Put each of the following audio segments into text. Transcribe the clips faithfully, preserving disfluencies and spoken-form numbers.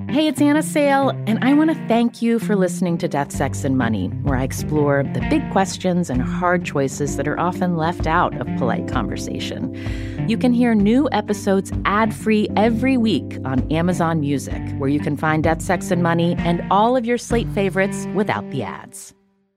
Hey, it's Anna Sale, and I want to thank you for listening to Death, Sex, and Money, where I explore the big questions and hard choices that are often left out of polite conversation. You can hear new episodes ad-free every week on Amazon Music, where you can find Death, Sex, and Money and all of your Slate favorites without the ads.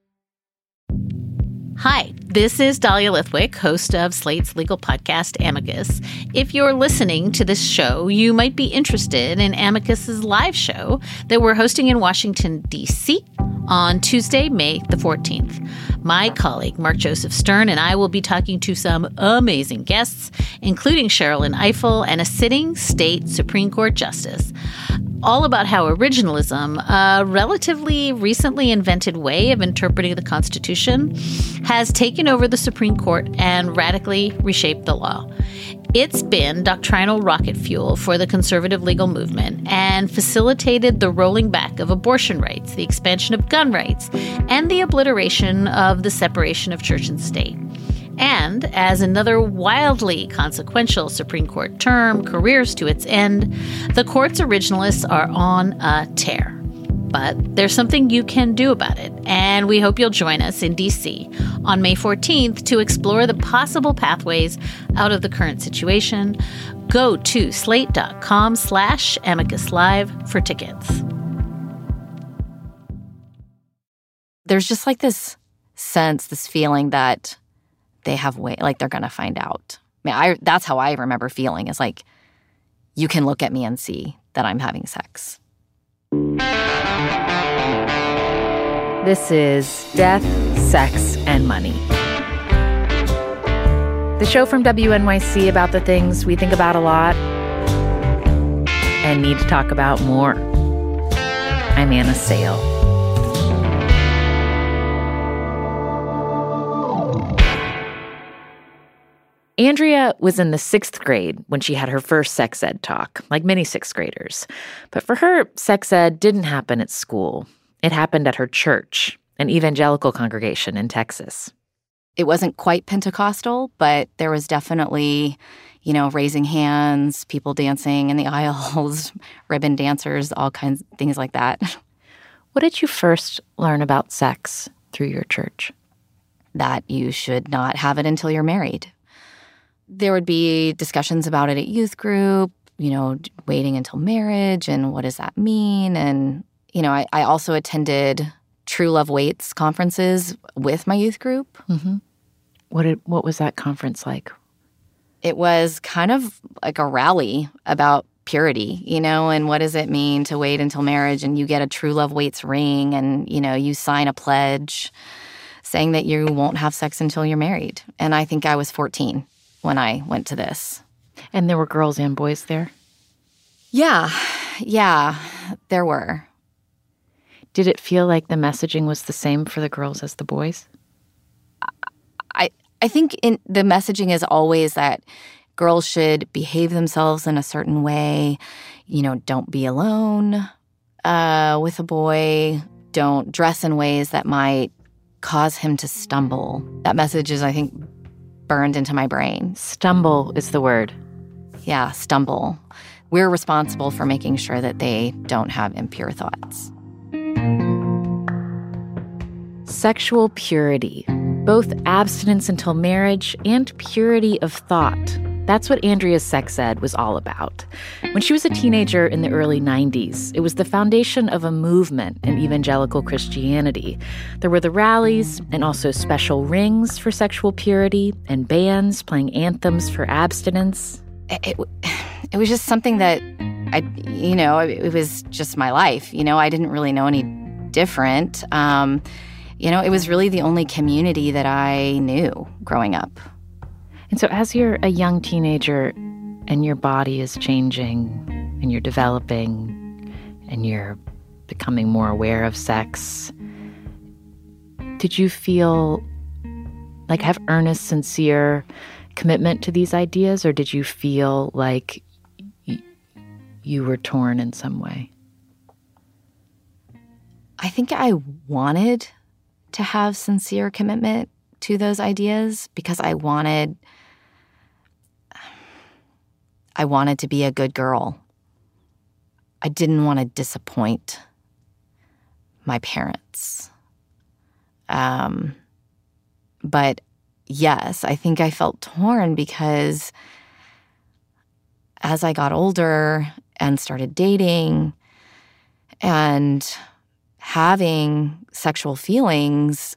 Hi, this is Dahlia Lithwick, host of Slate's legal podcast, Amicus. If you're listening to this show, you might be interested in Amicus's live show that we're hosting in Washington, D C on Tuesday, May the fourteenth. My colleague, Mark Joseph Stern, and I will be talking to some amazing guests, including Sherrilyn Ifill and a sitting state Supreme Court justice, all about how originalism, a relatively recently invented way of interpreting the Constitution, has taken over the Supreme Court and radically reshaped the law. It's been doctrinal rocket fuel for the conservative legal movement and facilitated the rolling back of abortion rights, the expansion of gun rights, and the obliteration of the separation of church and state. And as another wildly consequential Supreme Court term careers to its end, the court's originalists are on a tear. But there's something you can do about it, and we hope you'll join us in D C on May fourteenth to explore the possible pathways out of the current situation. Go to slate.com slash amicus live for tickets. There's just like this sense, this feeling that they have way, like they're going to find out. I mean, I, that's how I remember feeling, is like, you can look at me and see that I'm having sex. This is Death, Sex, and Money, the show from W N Y C about the things we think about a lot and need to talk about more. I'm Anna Sale. Andrea was in the sixth grade when she had her first sex ed talk, like many sixth graders. But for her, sex ed didn't happen at school. It happened at her church, an evangelical congregation in Texas. It wasn't quite Pentecostal, but there was definitely, you know, raising hands, people dancing in the aisles, ribbon dancers, all kinds of things like that. What did you first learn about sex through your church? That you should not have it until you're married. There would be discussions about it at youth group, you know, waiting until marriage and what does that mean? And, you know, I, I also attended True Love Waits conferences with my youth group. Mm-hmm. What did, what was that conference like? It was kind of like a rally about purity, you know, and what does it mean to wait until marriage, and you get a True Love Waits ring and, you know, you sign a pledge saying that you won't have sex until you're married. And I think I was fourteen when I went to this. And there were girls and boys there? Yeah, yeah, there were. Did it feel like the messaging was the same for the girls as the boys? I I think in the messaging is always that girls should behave themselves in a certain way. You know, don't be alone uh, with a boy. Don't dress in ways that might cause him to stumble. That message is, I think, burned into my brain. Stumble is the word. Yeah, stumble. We're responsible for making sure that they don't have impure thoughts. Sexual purity, both abstinence until marriage and purity of thought. That's what Andrea's sex ed was all about. When she was a teenager in the early nineties, it was the foundation of a movement in evangelical Christianity. There were the rallies and also special rings for sexual purity and bands playing anthems for abstinence. It, it, it was just something that, I, you know, it, it was just my life. You know, I didn't really know any different. Um, you know, it was really the only community that I knew growing up. And so as you're a young teenager and your body is changing and you're developing and you're becoming more aware of sex, did you feel like have earnest, sincere commitment to these ideas, or did you feel like y- you were torn in some way? I think I wanted to have sincere commitment to those ideas because I wanted I wanted to be a good girl. I didn't want to disappoint my parents. Um, but yes, I think I felt torn because as I got older and started dating and having sexual feelings,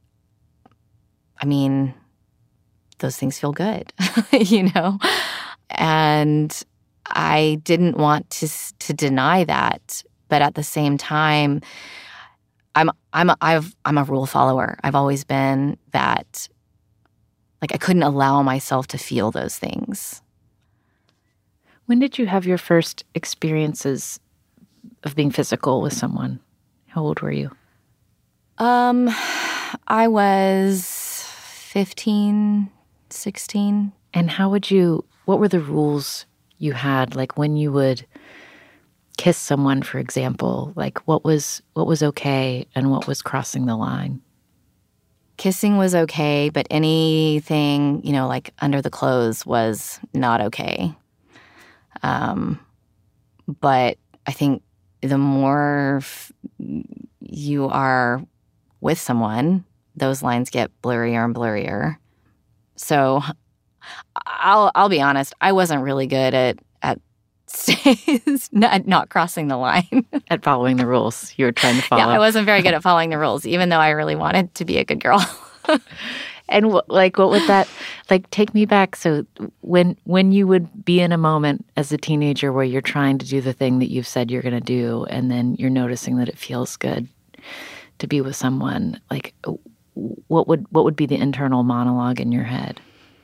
I mean, those things feel good, you know? And I didn't want to to deny that, but at the same time, I'm I'm a, I've I'm a rule follower. I've always been that. Like I couldn't allow myself to feel those things. When did you have your first experiences of being physical with someone? How old were you? Um, I was fifteen, sixteen. And how would you, what were the rules you had? Like when you would kiss someone, for example, like what was what was okay and what was crossing the line? Kissing was okay, but anything, you know, like under the clothes was not okay. Um, but I think the more f- you are with someone, those lines get blurrier and blurrier. So I'll I'll be honest, I wasn't really good at at not, not crossing the line. At following the rules you were trying to follow. Yeah, I wasn't very good at following the rules, even though I really wanted to be a good girl. And w- like, what would that, like, take me back. So when when you would be in a moment as a teenager where you're trying to do the thing that you've said you're going to do, and then you're noticing that it feels good to be with someone, like, what would what would be the internal monologue in your head?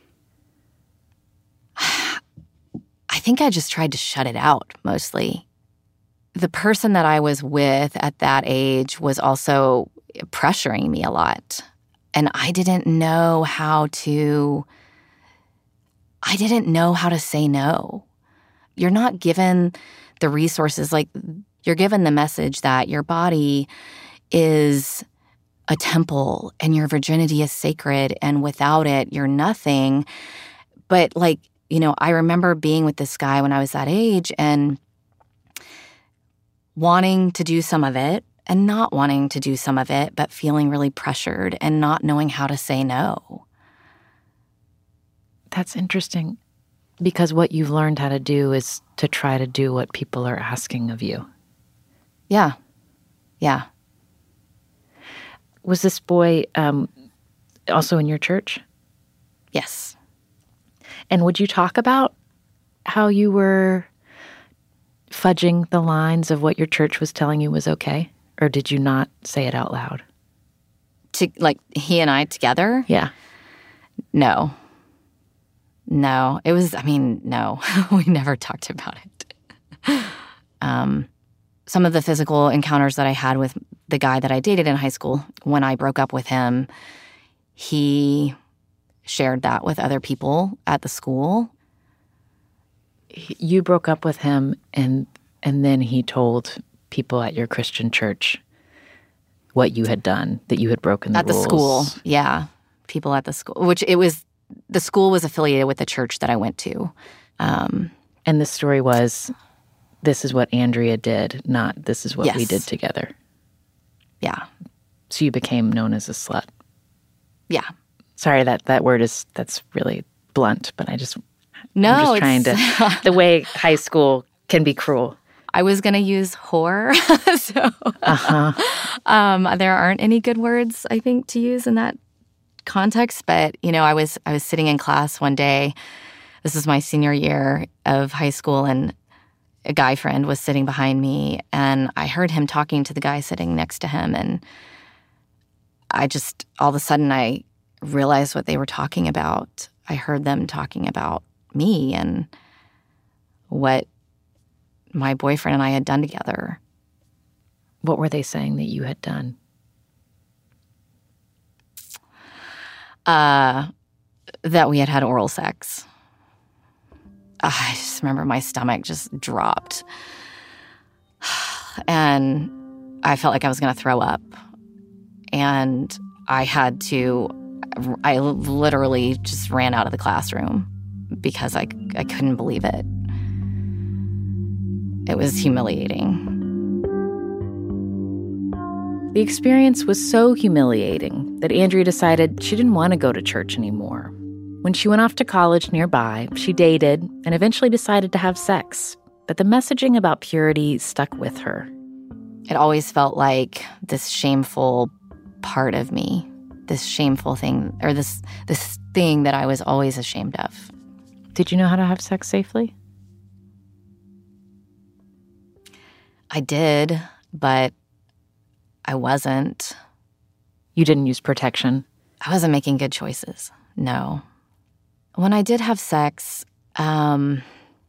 I think I just tried to shut it out, mostly. The person that I was with at that age was also pressuring me a lot. And I didn't know how to, I didn't know how to say no. You're not given the resources, like you're given the message that your body is a temple and your virginity is sacred and without it, you're nothing. But like, you know, I remember being with this guy when I was that age and wanting to do some of it and not wanting to do some of it, but feeling really pressured and not knowing how to say no. That's interesting, because what you've learned how to do is to try to do what people are asking of you. Yeah. Yeah. Was this boy um, also in your church? Yes. And would you talk about how you were fudging the lines of what your church was telling you was okay? Or did you not say it out loud? To, like, he and I together? Yeah. No. No. It was, I mean, no. We never talked about it. um, some of the physical encounters that I had with the guy that I dated in high school, when I broke up with him, he shared that with other people at the school. You broke up with him, and and then he told people at your Christian church what you had done, that you had broken the at rules. At the school, yeah. People at the school, which it was, the school was affiliated with the church that I went to. Um, and the story was, this is what Andrea did, not this is what yes. we did together. Yeah. So you became known as a slut. Yeah. Sorry, that, that word is, that's really blunt, but I just, no, I'm just trying to, the way high school can be cruel. I was going to use whore, so uh-huh. um, there aren't any good words, I think, to use in that context. But, you know, I was I was sitting in class one day. This was my senior year of high school, and a guy friend was sitting behind me, and I heard him talking to the guy sitting next to him, and I just, all of a sudden, I realized what they were talking about. I heard them talking about me and what my boyfriend and I had done together. What were they saying that you had done? Uh, that we had had oral sex. Uh, I just remember my stomach just dropped. And I felt like I was going to throw up. And I had to, I literally just ran out of the classroom because I, I couldn't believe it. It was humiliating. The experience was so humiliating that Andrea decided she didn't want to go to church anymore. When she went off to college nearby, she dated and eventually decided to have sex. But the messaging about purity stuck with her. It always felt like this shameful part of me, this shameful thing, or this this thing that I was always ashamed of. Did you know how to have sex safely? I did, but I wasn't. You didn't use protection? I wasn't making good choices, no. When I did have sex, um,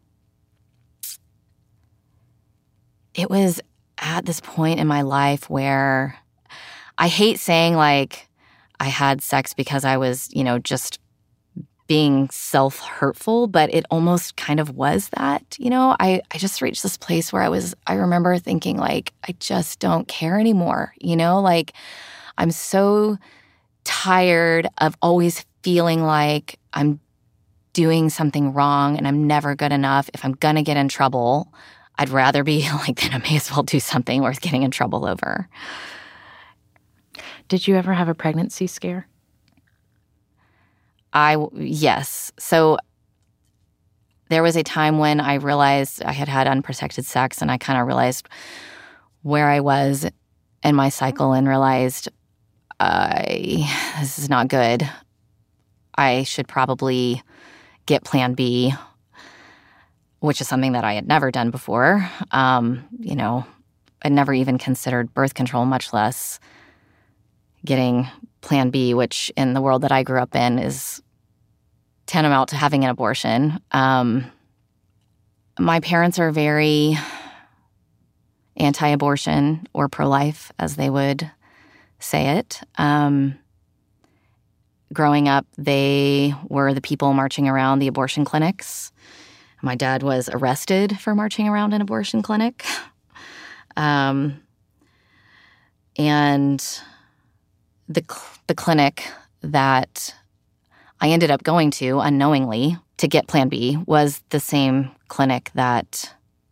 it was at this point in my life where I hate saying, like, I had sex because I was, you know, just being self-hurtful, but it almost kind of was that, you know? I, I just reached this place where I was, I remember thinking, like, I just don't care anymore, you know? Like, I'm so tired of always feeling like I'm doing something wrong and I'm never good enough. If I'm gonna get in trouble, I'd rather be like, then I may as well do something worth getting in trouble over. Did you ever have a pregnancy scare? I, yes. So there was a time when I realized I had had unprotected sex, and I kind of realized where I was in my cycle and realized I, this is not good. I should probably get Plan B, which is something that I had never done before. Um, you know, I'd never even considered birth control, much less getting Plan B, which in the world that I grew up in is tantamount to having an abortion. Um, my parents are very anti-abortion or pro-life, as they would say it. Um, growing up, they were the people marching around the abortion clinics. My dad was arrested for marching around an abortion clinic. Um, and the cl- the clinic that I ended up going to unknowingly to get Plan B was the same clinic that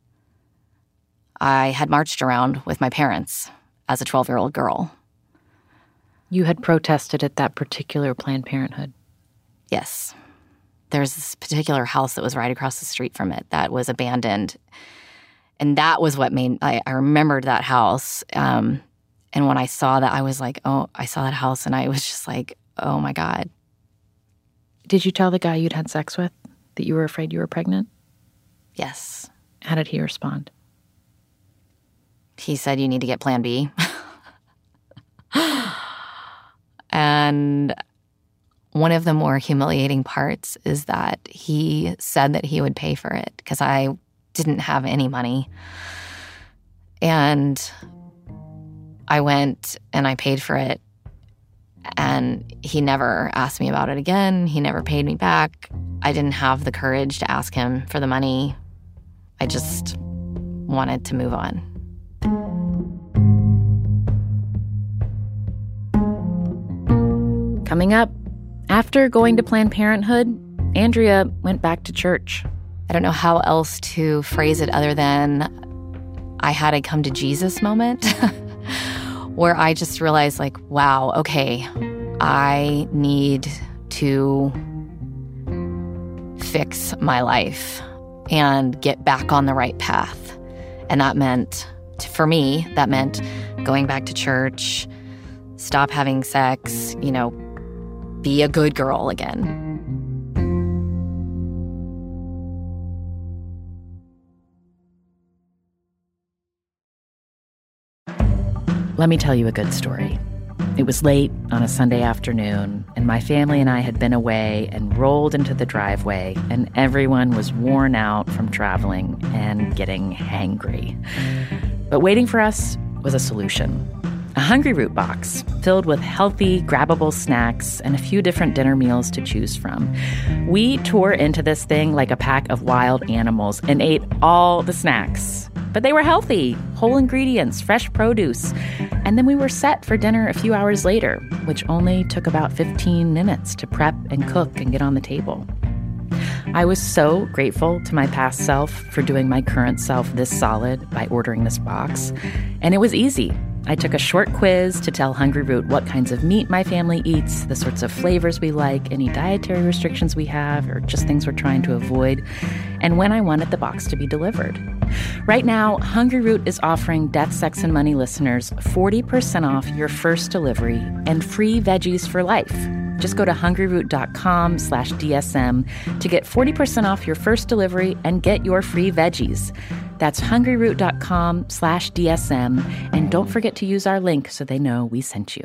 I had marched around with my parents as a twelve-year-old girl. You had protested at that particular Planned Parenthood? Yes. There's this particular house that was right across the street from it that was abandoned. And that was what made, I, I remembered that house. Um, and when I saw that, I was like, oh, I saw that house, and I was just like, oh my God. Did you tell the guy you'd had sex with that you were afraid you were pregnant? Yes. How did he respond? He said, you need to get Plan B. And one of the more humiliating parts is that he said that he would pay for it because I didn't have any money. And I went and I paid for it. And he never asked me about it again. He never paid me back. I didn't have the courage to ask him for the money. I just wanted to move on. Coming up, after going to Planned Parenthood, Andrea went back to church. I don't know how else to phrase it other than I had a come to Jesus moment where I just realized, like, wow, okay, I need to fix my life and get back on the right path. And that meant, for me, that meant going back to church, stop having sex, you know, be a good girl again. Let me tell you a good story. It was late on a Sunday afternoon, and my family and I had been away and rolled into the driveway, and everyone was worn out from traveling and getting hangry. But waiting for us was a solution. A Hungry Root box filled with healthy, grabbable snacks and a few different dinner meals to choose from. We tore into this thing like a pack of wild animals and ate all the snacks. But they were healthy, whole ingredients, fresh produce. And then we were set for dinner a few hours later, which only took about fifteen minutes to prep and cook and get on the table. I was so grateful to my past self for doing my current self this solid by ordering this box. And it was easy. I took a short quiz to tell Hungry Root what kinds of meat my family eats, the sorts of flavors we like, any dietary restrictions we have, or just things we're trying to avoid, and when I wanted the box to be delivered. Right now, Hungry Root is offering Death, Sex, and Money listeners forty percent off your first delivery and free veggies for life. Just go to hungryroot.com slash DSM to get forty percent off your first delivery and get your free veggies. That's hungryroot.com slash DSM. And don't forget to use our link so they know we sent you.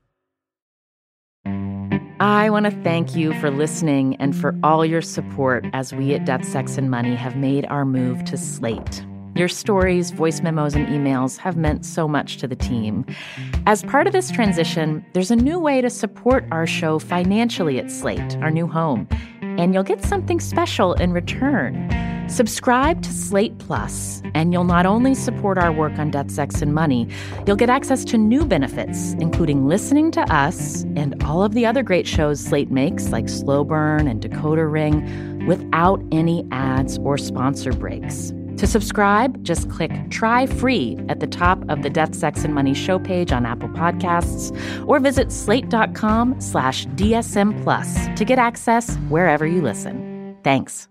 I want to thank you for listening and for all your support as we at Death, Sex, and Money have made our move to Slate. Your stories, voice memos, and emails have meant so much to the team. As part of this transition, there's a new way to support our show financially at Slate, our new home, and you'll get something special in return. Subscribe to Slate Plus, and you'll not only support our work on Death, Sex, and Money, you'll get access to new benefits, including listening to us and all of the other great shows Slate makes, like Slow Burn and Decoder Ring, without any ads or sponsor breaks. To subscribe, just click Try Free at the top of the Death, Sex, and Money show page on Apple Podcasts, or visit slate.com slash DSM Plus to get access wherever you listen. Thanks.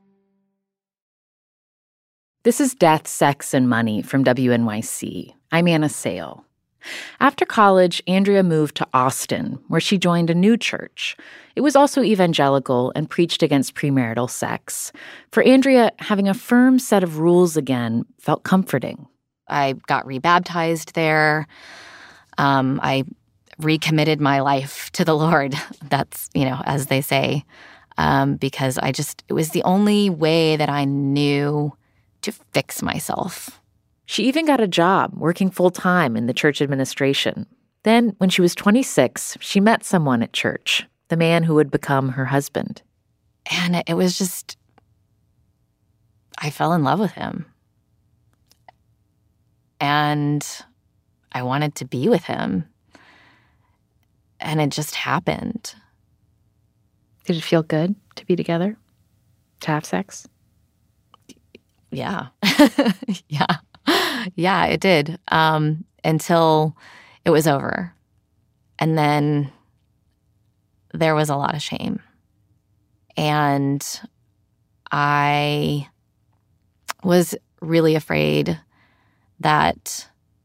This is Death, Sex, and Money from W N Y C. I'm Anna Sale. After college, Andrea moved to Austin, where she joined a new church. It was also evangelical and preached against premarital sex. For Andrea, having a firm set of rules again felt comforting. I got rebaptized there. Um, I recommitted my life to the Lord. That's, you know, as they say, um, because I just, it was the only way that I knew to fix myself. She even got a job working full-time in the church administration. Then, when she was twenty-six, she met someone at church, the man who would become her husband. And it was just, I fell in love with him. And I wanted to be with him. And it just happened. Did it feel good to be together? To have sex? Yeah. yeah. Yeah, it did. Um, until it was over. And then there was a lot of shame. And I was really afraid that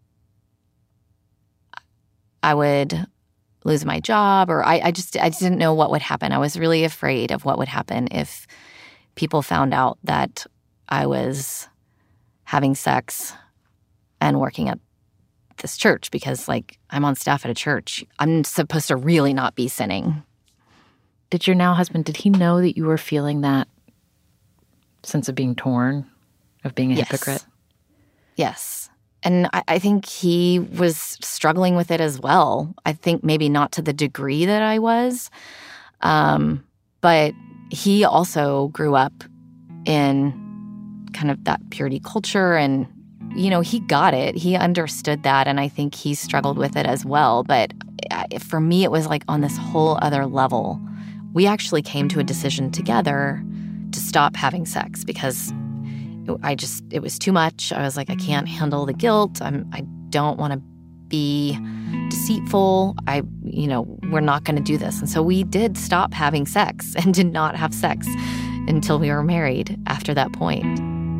I would lose my job, or I, I just I didn't know what would happen. I was really afraid of what would happen if people found out that I was having sex and working at this church, because, like, I'm on staff at a church. I'm supposed to really not be sinning. Did your now husband, did he know that you were feeling that sense of being torn, of being a yes. hypocrite? Yes. And I, I think he was struggling with it as well. I think maybe not to the degree that I was. Um, but he also grew up in kind of that purity culture, and you know, he got it. He understood that, and I think he struggled with it as well. But for me, it was like on this whole other level. We actually came to a decision together to stop having sex because I just, it was too much. I was like, I can't handle the guilt. I'm, I don't want to be deceitful. I, you know, we're not going to do this. And so we did stop having sex and did not have sex until we were married after that point.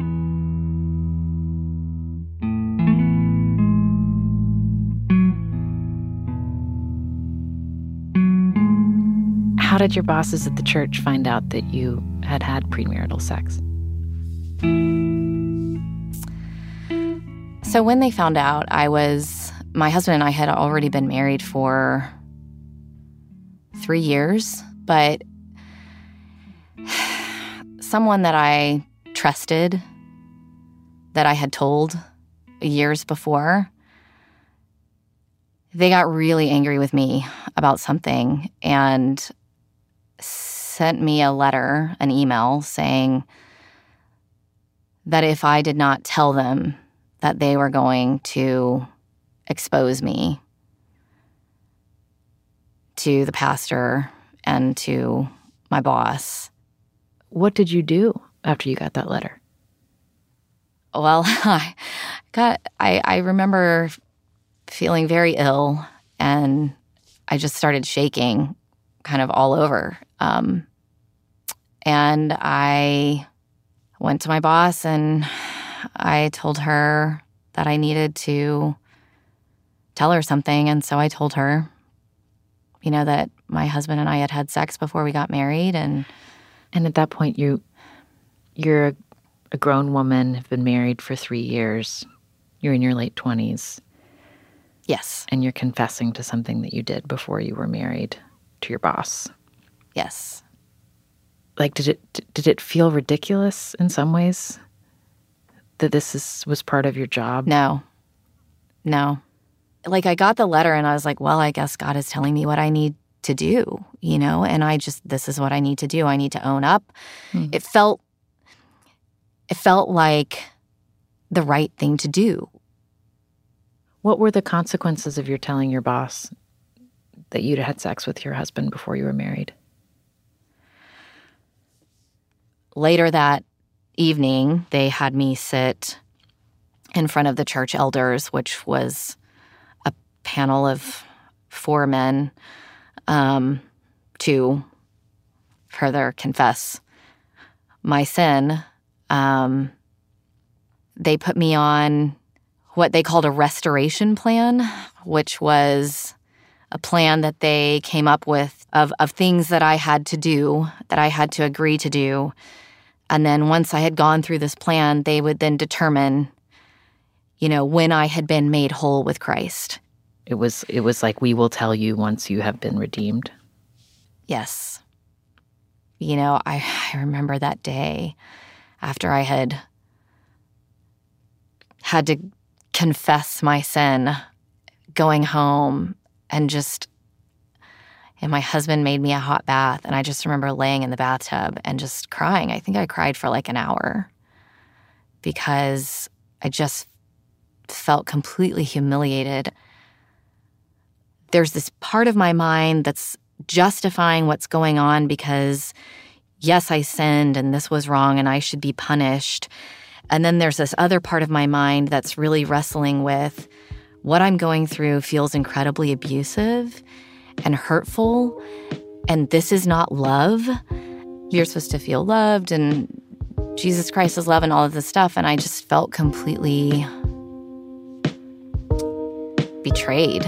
How did your bosses at the church find out that you had had premarital sex? So when they found out, I was, my husband and I had already been married for three years, but someone that I trusted, that I had told years before, they got really angry with me about something and sent me a letter, an email, saying that if I did not tell them that they were going to expose me to the pastor and to my boss, What did you do after you got that letter? Well, I got I, I remember feeling very ill, and I just started shaking kind of all over. Um, and I went to my boss and I told her that I needed to tell her something. And so I told her, you know, that my husband and I had had sex before we got married. And and at that point, you, you're a, a grown woman, have been married for three years. You're in your late twenties. Yes. And you're confessing to something that you did before you were married to your boss. Yes. Like, did it did it feel ridiculous in some ways that this is, was part of your job? No. No. Like, I got the letter and I was like, well, I guess God is telling me what I need to do, you know? And I just, this is what I need to do. I need to own up. Hmm. It felt, it felt like the right thing to do. What were the consequences of your telling your boss that you'd had sex with your husband before you were married? Later that evening, they had me sit in front of the church elders, which was a panel of four men, um, to further confess my sin. Um, they put me on what they called a restoration plan, which was a plan that they came up with of, of things that I had to do, that I had to agree to do. And then once I had gone through this plan, they would then determine, you know, when I had been made whole with Christ. It was it was like, we will tell you once you have been redeemed. Yes. You know, I, I remember that day after I had had to confess my sin, going home and just, and my husband made me a hot bath, and I just remember laying in the bathtub and just crying. I think I cried for like an hour because I just felt completely humiliated. There's this part of my mind that's justifying what's going on because, yes, I sinned and this was wrong and I should be punished. And then there's this other part of my mind that's really wrestling with what I'm going through feels incredibly abusive and hurtful, and this is not love. You're supposed to feel loved, and Jesus Christ is love and all of this stuff, and I just felt completely betrayed.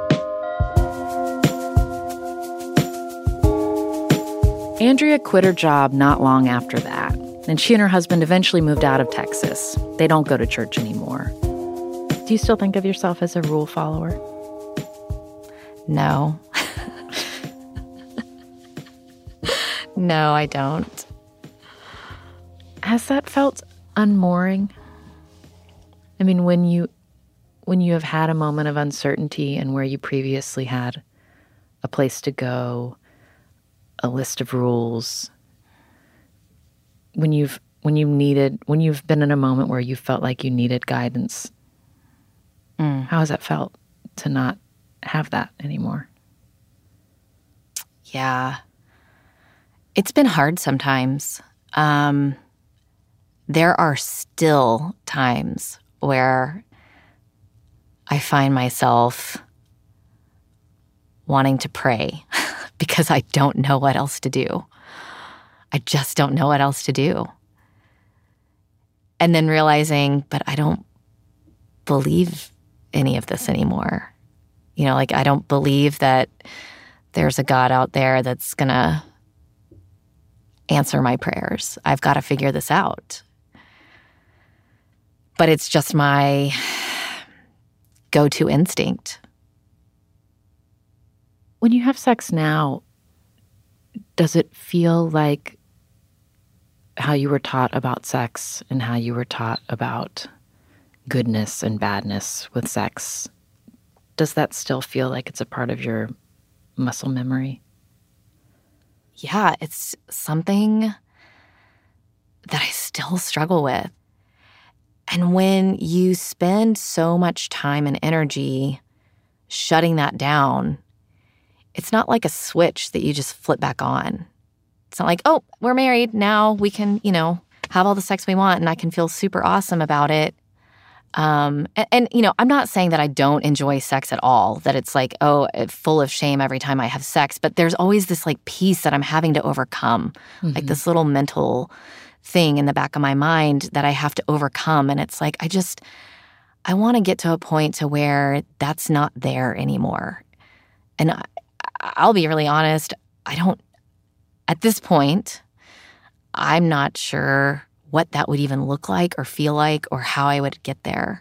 Andrea quit her job not long after that, and she and her husband eventually moved out of Texas. They don't go to church anymore. Do you still think of yourself as a rule follower? No. No, I don't. Has that felt unmooring? I mean, when you when you have had a moment of uncertainty and where you previously had a place to go, a list of rules, when you've when you needed when you've been in a moment where you felt like you needed guidance, mm. how has that felt to not have that anymore? Yeah. It's been hard sometimes. Um, there are still times where I find myself wanting to pray because I don't know what else to do. I just don't know what else to do. And then realizing, but I don't believe any of this anymore. You know, like I don't believe that there's a God out there that's going to answer my prayers. I've got to figure this out. But it's just my go-to instinct. When you have sex now, does it feel like how you were taught about sex and how you were taught about goodness and badness with sex? Does that still feel like it's a part of your muscle memory? Yeah, it's something that I still struggle with. And when you spend so much time and energy shutting that down, it's not like a switch that you just flip back on. It's not like, oh, we're married. Now we can, you know, have all the sex we want and I can feel super awesome about it. Um, and, and, you know, I'm not saying that I don't enjoy sex at all, that it's like, oh, full of shame every time I have sex. But there's always this like piece that I'm having to overcome, mm-hmm. like this little mental thing in the back of my mind that I have to overcome. And it's like, I just, I want to get to a point to where that's not there anymore. And I, I'll be really honest, I don't, at this point, I'm not sure what that would even look like or feel like or how I would get there.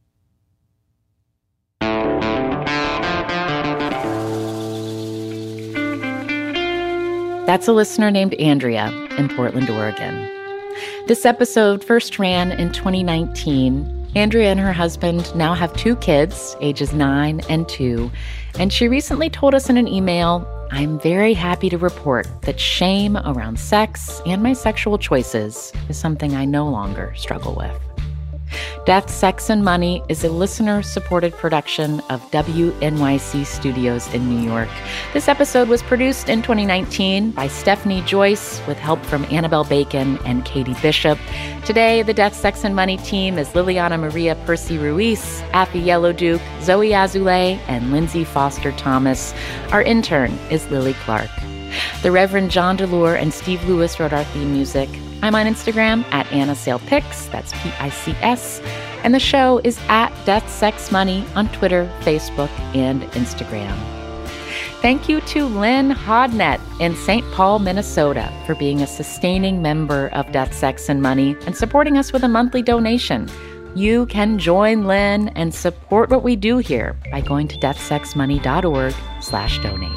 That's a listener named Andrea in Portland, Oregon. This episode first ran in twenty nineteen. Andrea and her husband now have two kids, ages nine and two, and she recently told us in an email, I'm very happy to report that shame around sex and my sexual choices is something I no longer struggle with. Death, Sex, and Money is a listener-supported production of W N Y C Studios in New York. This episode was produced in twenty nineteen by Stephanie Joyce with help from Annabelle Bacon and Katie Bishop. Today, the Death, Sex, and Money team is Liliana Maria Percy Ruiz, Affy Yellowduke, Zoe Azulay, and Lindsay Foster Thomas. Our intern is Lily Clark. The Reverend John DeLure and Steve Lewis wrote our theme music. I'm on Instagram at Anna Sale Pics, that's P I C S, and the show is at Death, Sex, Money on Twitter, Facebook, and Instagram. Thank you to Lynn Hodnett in Saint Paul, Minnesota, for being a sustaining member of Death, Sex, and Money and supporting us with a monthly donation. You can join Lynn and support what we do here by going to deathsexmoney.org slash donate.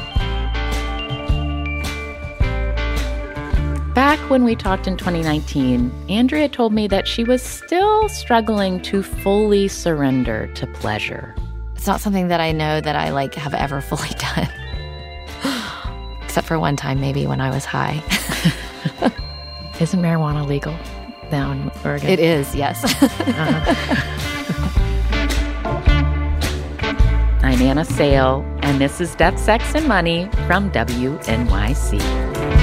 Back when we talked in twenty nineteen, Andrea told me that she was still struggling to fully surrender to pleasure. It's not something that I know that I like have ever fully done. Except for one time maybe when I was high. Isn't marijuana legal now in Oregon? It is, yes. uh-huh. I'm Anna Sale, and this is Death, Sex, and Money from W N Y C.